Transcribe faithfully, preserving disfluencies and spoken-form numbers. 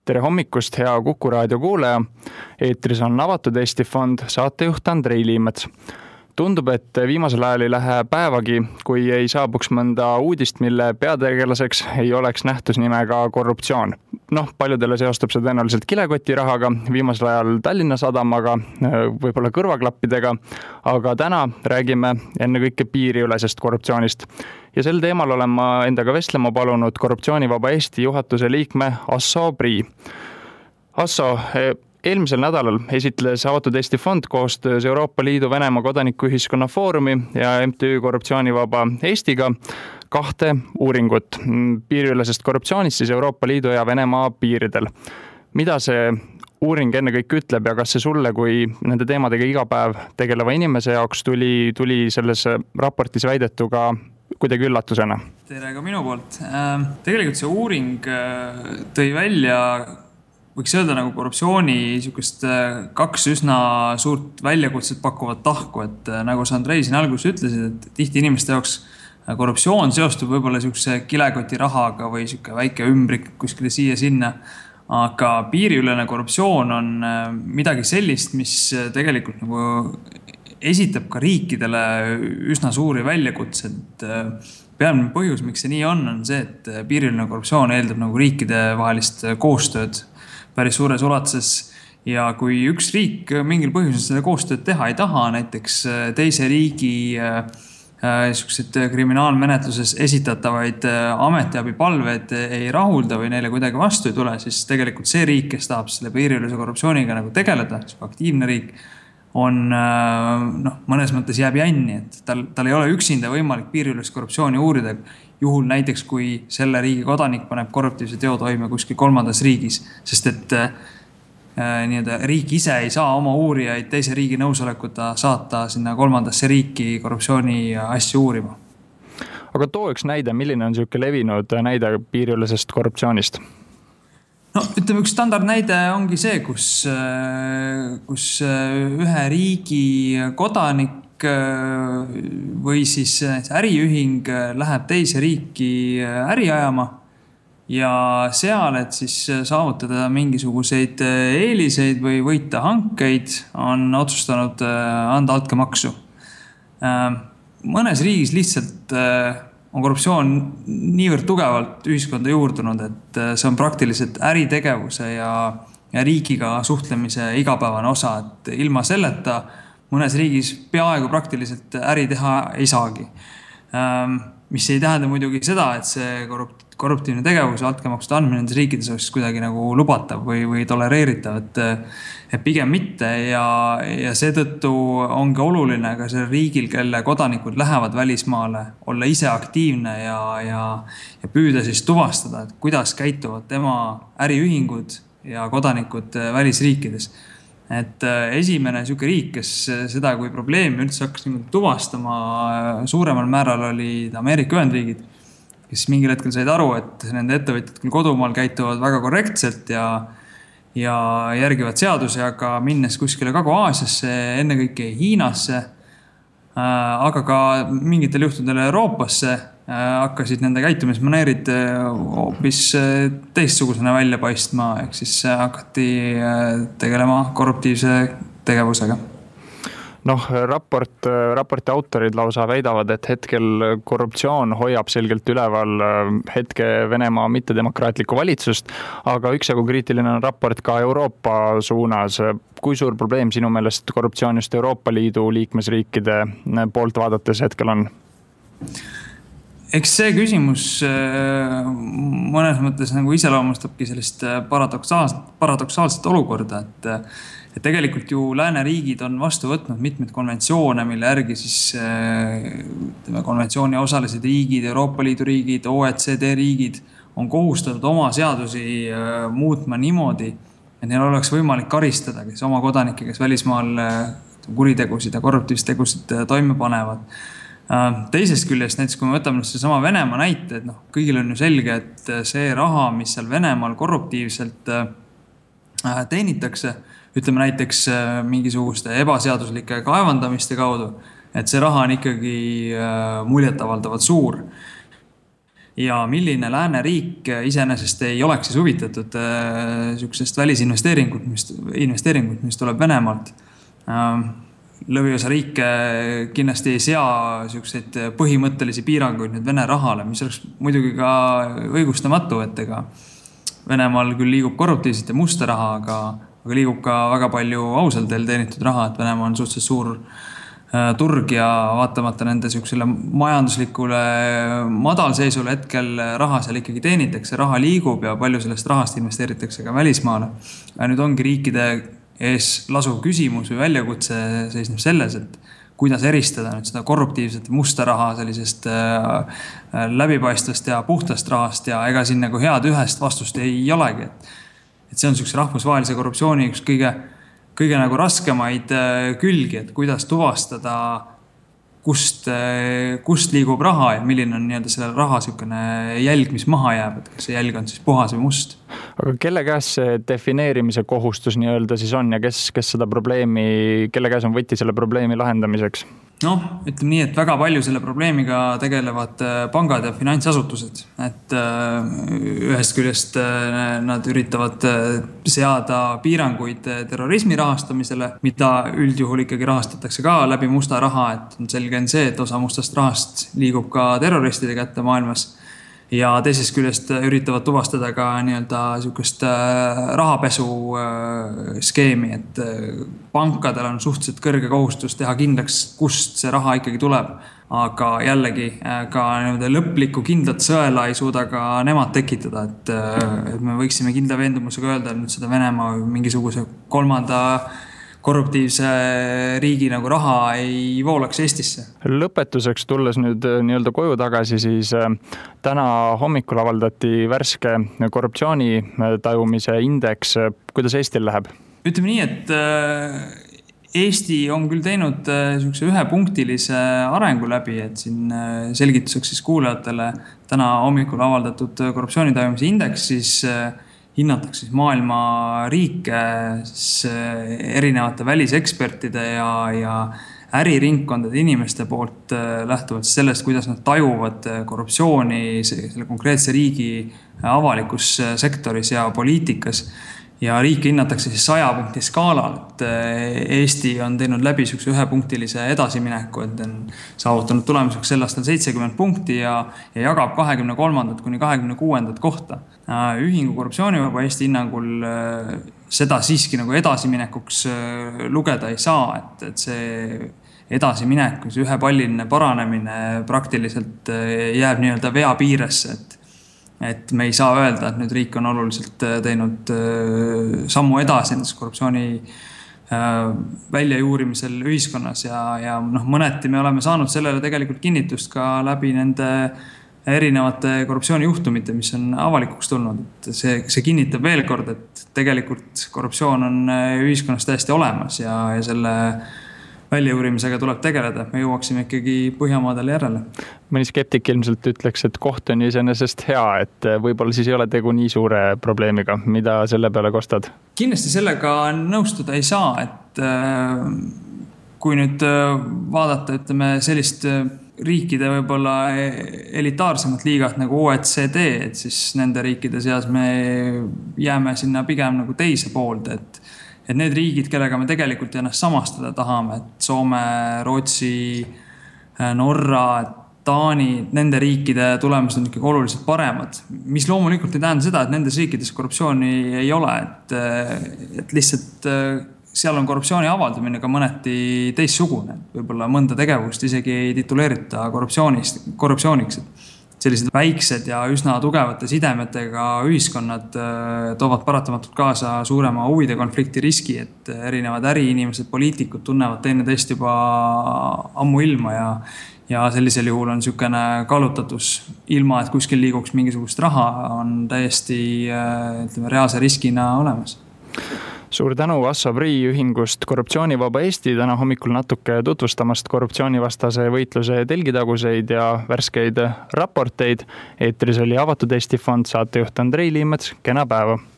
Tere hommikust, hea Kuku raadio kuulaja. Eetris on Avatud Eesti Fond, saatejuht Andrei Liimets. Tundub, et viimasel ajal ei lähe päevagi, kui ei saabuks mõnda uudist, mille peategelaseks ei oleks nähtusnimega korruptsioon. Noh, paljudele seostub see tõenäoliselt kilekotirahaga, viimasel ajal Tallinna Sadamaga, võib-olla kõrvaklappidega, aga täna räägime ennekõike piiriülesest korruptsioonist. Ja sel teemal olen ma endaga vestlema palunud Korruptsioonivaba Eesti juhatuse liikme Asso Prii. Asso, eelmisel nädalal esitles Avatud Eesti Fond koostöös Euroopa Liidu Venemaa kodanikuühiskonna foorumi ja M T Ü Korruptsioonivaba Eestiga kahte uuringut piiriülesest korruptsioonist siis Euroopa Liidu ja Venemaa piiridel. Mida see uuring ennekõike ütleb ja kas see sulle kui nende teemadega iga päev tegeleva inimese jaoks tuli, tuli selles raportis väidetuga kuidagi üllatusena? Tere ka minu poolt. Tegelikult see uuring tõi välja, võiks öelda nagu korruptsiooni niisugust kaks üsna suurt väljakutset pakkuvat tahku, et nagu sa Andrei siin alguses ütlesid, et tihti inimeste jaoks korruptsioon seostub võib-olla niisuguse kilekoti rahaga või niisugune väike ümbrik kuskile siia-sinna, aga piiriülene korruptsioon on midagi sellist, mis tegelikult nagu esitab ka riikidele üsna suuri väljakutsed. Peamine põhjus, miks see nii on, on see, et piiriline korruptsioon eeldab nagu riikide vahelist koostööd päris suures ulatuses. Ja kui üks riik mingil põhjusel seda koostööd teha ei taha, näiteks teise riigi niisugused kriminaalmenetluses esitatavaid ametiabipalved ei rahulda või neile kuidagi vastu ei tule, siis tegelikult see riik, kes tahab selle piiriülese korruptsiooniga nagu tegeleda, aktiivne riik, on noh, mõnes mõttes jääb jänni, et tal, tal ei ole üksinda võimalik piiriülest korruptsiooni uurida. Juhul näiteks, kui selle riigi kodanik paneb korruptiivse teo toime kuskil kolmandas riigis, sest et äh, nii-öelda riik ise ei saa oma uurijaid teise riigi nõusolekuta saata sinna kolmandasse riiki korruptsiooni asju uurima. Aga too üks näide, milline on niisugune levinud näide piiriülesest korruptsioonist? No, ütleme, üks standard näide ongi see, kus, kus ühe riigi kodanik või siis äriühing läheb teise riiki äri ajama ja seal, et siis saavutada mingisuguseid eeliseid või võita hankeid, on otsustanud anda altkäemaksu. Mõnes riigis lihtsalt on korruptsioon niivõrd tugevalt ühiskonda juurdunud, et see on praktiliselt äritegevuse ja, ja riigiga suhtlemise igapäevane osa, et ilma selleta mõnes riigis peaaegu praktiliselt äri teha ei saagi. Mis ei tähenda muidugi seda, et see korrupt, korruptiivne tegevus ja altkäemaksude andmine nendes riikides oleks kuidagi nagu lubatav või, või tolereeritav, et, et pigem mitte ja, ja seetõttu ongi oluline ka selle riigil, kelle kodanikud lähevad välismaale, olla ise aktiivne ja, ja, ja püüda siis tuvastada, et kuidas käituvad tema äriühingud ja kodanikud välisriikides. Et esimene niisugune riik, kes seda kui probleemi üldse hakkas tuvastama suuremal määral olid Ameerika Ühendriigid, kes mingil hetkel said aru, et nende ettevõtjad küll kodumaal käituvad väga korrektselt ja, ja järgivad seadusi, aga minnes kuskile Kagu-Aasiasse, ennekõike Hiinasse, aga ka mingitel juhtudel Euroopasse, hakkasid nende käitumismaneerid hoopis teistsugusena välja paistma, ehk siis hakati tegelema korruptiivse tegevusega. Noh, raport, raporti autorid lausa väidavad, et hetkel korruptsioon hoiab selgelt üleval hetke Venemaa mittedemokraatlikku valitsust, aga üksjagu kriitiline on raport ka Euroopa suunas. Kui suur probleem sinu meelest korruptsioon just Euroopa Liidu liikmesriikide poolt vaadates hetkel on? Eks see küsimus mõnes mõttes nagu iseloomustabki sellist paradoksaalset, paradoksaalset olukorda, et Et tegelikult ju lääneriigid on vastu võtnud mitmed konventsioone, mille järgi siis ütleme, konventsiooni osalised riigid, Euroopa Liidu riigid, O E C D riigid on kohustatud oma seadusi muutma niimoodi, et neil oleks võimalik karistada, kes oma kodanikke, kes välismaal kuritegusid ja korruptiivstegusid toime panevad. Teisest küljest, näiteks kui me võtame see sama Venemaa näite, et noh, kõigil on ju selge, et see raha, mis seal Venemaal korruptiivselt teenitakse, ütleme näiteks mingisuguste ebaseaduslike kaevandamiste kaudu, et see raha on ikkagi muljetavaldavalt suur. ja milline lääneriik iseenesest ei oleks siis huvitatud niisugusest välisinvesteeringut, mis, investeeringut, mis tuleb Venemaalt. Lõviosa riike kindlasti ei sea niisuguseid põhimõttelisi piiranguid nüüd Vene rahale, mis oleks muidugi ka õigustamatu, et ega Venemaal küll liigub korruptiivset ja musta raha, aga, aga liigub ka väga palju ausal teel teenitud raha, et Venemaa on suhteliselt suur turg ja vaatamata nende niisugusele majanduslikule madalseisule hetkel raha seal ikkagi teenitakse, raha liigub ja palju sellest rahast investeeritakse ka välismaale. Ja nüüd ongi riikide ees lasuv küsimus või väljakutse seisneb selles, et kuidas eristada nüüd seda korruptiivset musta raha sellisest läbipaistvast ja puhtast rahast ja ega siin nagu head ühest vastust ei olegi. Et see on niisuguse rahvusvahelise korruptsiooni üks kõige kõige nagu raskemaid külgi, et kuidas tuvastada, kust, kust liigub raha ja milline on nii-öelda selle raha niisugune jälg, mis maha jääb, et kas see jälg on siis puhas või must. Aga kelle käes see defineerimise kohustus nii-öelda siis on ja kes, kes seda probleemi, kelle käes on võti selle probleemi lahendamiseks? No, ütleme nii, et väga palju selle probleemiga tegelevad pangad ja finantsasutused, et ühest küljest nad üritavad seada piiranguid terrorismi rahastamisele, mida üldjuhul ikkagi rahastatakse ka läbi musta raha, et selge on see, et osa mustast rahast liigub ka terroristide kätte maailmas. Ja teisest küljest üritavad tuvastada ka nii-öelda niisugust rahapesu skeemi, et pankadel on suhteliselt kõrge kohustus teha kindlaks, kust see raha ikkagi tuleb. Aga jällegi ka nii-öelda lõplikku kindlat sõela ei suuda ka nemad tekitada, et, et me võiksime kindla veendumusega öelda, et nüüd seda Venemaa mingisuguse kolmanda korruptiivse riigi nagu raha ei voolaks Eestisse. Lõpetuseks tulles nüüd nii-öelda koju tagasi, siis täna hommikul avaldati värske korruptsiooni tajumise indeks. Kuidas Eestil läheb? Ütleme nii, et Eesti on küll teinud niisuguse ühepunktilise arengu läbi, et siin selgituseks siis kuulajatele täna hommikul avaldatud korruptsiooni tajumise indeks, siis hinnatakse siis maailma riike siis erinevate välisekspertide ja, ja äriringkondade inimeste poolt lähtuvalt sellest, kuidas nad tajuvad korruptsiooni selle konkreetse riigi avalikus sektoris ja poliitikas. Ja riike hinnatakse siis saja punkti skaalal, et Eesti on teinud läbi niisuguse ühepunktilise edasimineku, et on saavutanud tulemuseks sel aastal seitsekümmend punkti ja, ja jagab kahekümne kolmandat kuni kahekümne kuuendat kohta. Ühingu korruptsioonivaba Eesti hinnangul seda siiski nagu edasiminekuks lugeda ei saa, et, et see edasiminek, see ühepalliline paranemine praktiliselt jääb nii-öelda vea piiresse, et et me ei saa öelda, et nüüd riik on oluliselt teinud sammu edasi nendes korruptsiooni väljajuurimisel ühiskonnas ja, ja noh, mõneti me oleme saanud sellele tegelikult kinnitust ka läbi nende erinevate korruptsioonijuhtumite, mis on avalikuks tulnud. Et see, see kinnitab veel kord, et tegelikult korruptsioon on ühiskonnas täiesti olemas ja, ja selle väljajuurimisega tuleb tegeleda, me jõuaksime ikkagi Põhjamaadele järele. Mõni skeptik ilmselt ütleks, et koht on iseenesest hea, et võib-olla siis ei ole tegu nii suure probleemiga, mida selle peale kostad? Kindlasti sellega nõustuda ei saa, et kui nüüd vaadata, ütleme, sellist riikide võib-olla elitaarsemat liigat nagu O E C D, et siis nende riikide seas me jääme sinna pigem nagu teise poolde, et et need riigid, kellega me tegelikult ennast samastada tahame, et Soome, Rootsi, Norra, Taani, nende riikide tulemused on ikkagi oluliselt paremad. Mis loomulikult ei tähenda seda, et nendes riikides korruptsiooni ei ole, et, et lihtsalt seal on korruptsiooni avaldamine ka mõneti teissugune. Võib-olla mõnda tegevust isegi ei tituleerita korruptsioonist, korruptsiooniks. Sellised väiksed ja üsna tugevate sidemetega ühiskonnad toovad paratamatult kaasa suurema huvide konflikti riski, et erinevad äriinimesed, poliitikud tunnevad teine teist juba ammu ilma ja, ja sellisel juhul on niisugune kallutatus ilma, et kuskil liiguks mingisugust raha, on täiesti ütleme, reaalse riskina olemas. Suur tänu Assa Prii ühingust Korruptsioonivaba Eesti täna hommikul natuke tutvustamast korruptsioonivastase võitluse telgitaguseid ja värskeid raporteid. Eetris oli Avatud Eesti Fond, saatejuht Andrei Liimets, kena päeva!